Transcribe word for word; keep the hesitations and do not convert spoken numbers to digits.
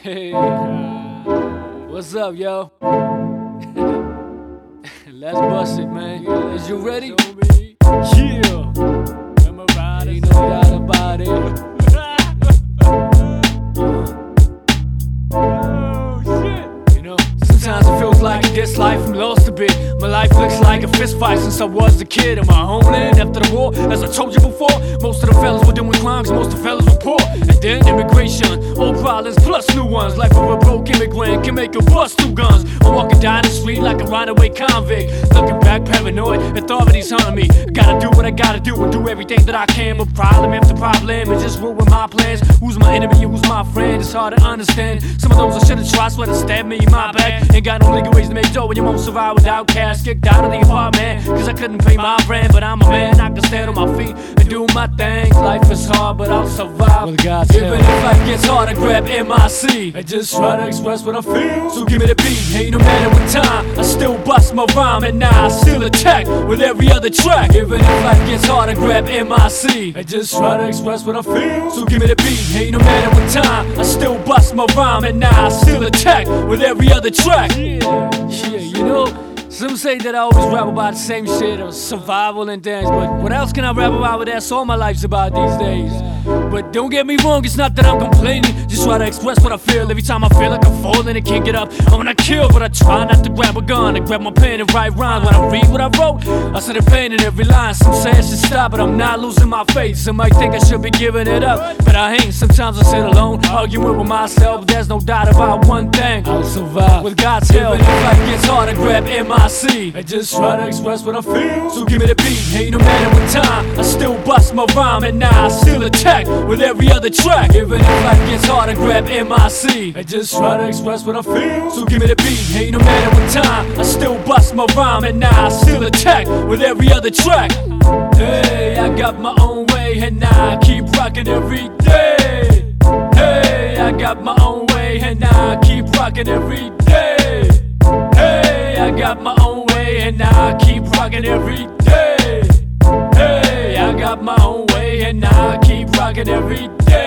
Hey, what's up, yo? Let's bust it, man. Is you ready? Yeah. Ain't no doubt about it. You know, sometimes it feels like in this life I'm lost a bit. My life looks like a fist fight since I was a kid. In my homeland after the war, as I told you before, most of the fellas were doing crimes, most of the fellas were poor. And then immigration, old problems plus new ones. Life of a broke immigrant can make you bust two guns. I'm walking down the street like a runaway convict, looking back paranoid, authorities hunting me. I gotta do what I gotta do and do everything that I can. But problem after problem, it just ruin my plans. Who's my enemy and who's my friend? It's hard to understand. Some of those I should've trust when they stabbed me in my back. Ain't got no legal ways to make dough when you won't survive without cash. Kicked out of the apartment cause I couldn't pay my rent. But I'm a man, I can stand on my feet and do my thing. Life is hard but I'll survive. Well, God's even if life gets hard, I grab M I C. I just try to express what I feel, so give me the beat. Ain't no matter what time, I still bust my rhyme. And now I still attack with every other track. Even if life gets hard, I grab M I C. I just try to express what I feel, so give me the beat. Ain't no matter what time, I still bust my rhyme. And now I still attack with every other track. Yeah, yeah, you know, some say that I always rap about the same shit, or survival and things. But what else can I rap about when that's all my life's about these days? But don't get me wrong, it's not that I'm complaining. Just try to express what I feel. Every time I feel like I'm falling and can't get up, I wanna kill, but I try not to grab a gun. I grab my pen and write rhymes. When I read what I wrote, I see the pain in every line. Some say I should stop, but I'm not losing my faith. Some might think I should be giving it up, but I ain't. Sometimes I sit alone, arguing with myself. There's no doubt about one thing, I'll survive with God's help. Even if life gets hard, I grab M I C. I just try to express what I feel, so give me the beat. Ain't no matter what time, I still bust my rhyme. And now I still attack with every other track. Even if life gets hard, I grab M I C. I just try to express what I feel, so give me the beat. Ain't no matter what time, I still bust my rhyme. And now I still attack with every other track. Hey, I got my own way, and now I keep rocking every day. Hey, I got my own way, and now I keep rocking every day. Hey, I got my own way, and now I keep rocking every day. Hey, I got my own way, and now I keep rocking every day.